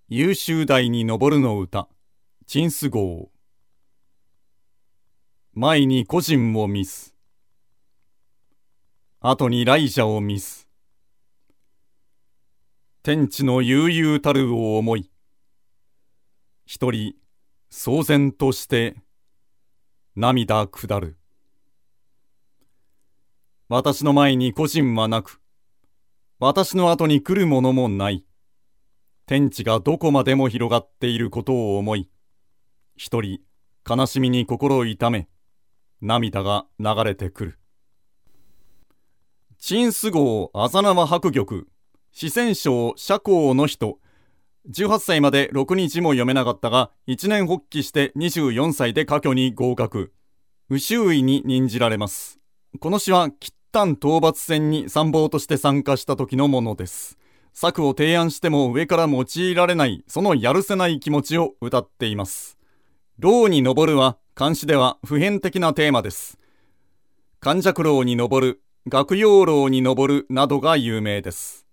優秀台に上るの歌、陳思号。前に個人を見す。後に来者を見す。天地の悠々たるを思い、一人騒然として涙下る。私の前に個人はなく、私の後に来るものもない。天地がどこまでも広がっていることを思い、一人悲しみに心を痛め、涙が流れてくる。陳思号浅縄白玉、四川省社交の人。18歳まで6日も読めなかったが、一年発起して24歳で科挙に合格。右州尉に任じられます。この詩は喫丹討伐戦に参謀として参加した時のものです。策を提案しても上から用いられない、そのやるせない気持ちを歌っています。楼に登るは漢詩では普遍的なテーマです。関尺楼に登る、岳陽楼に登るなどが有名です。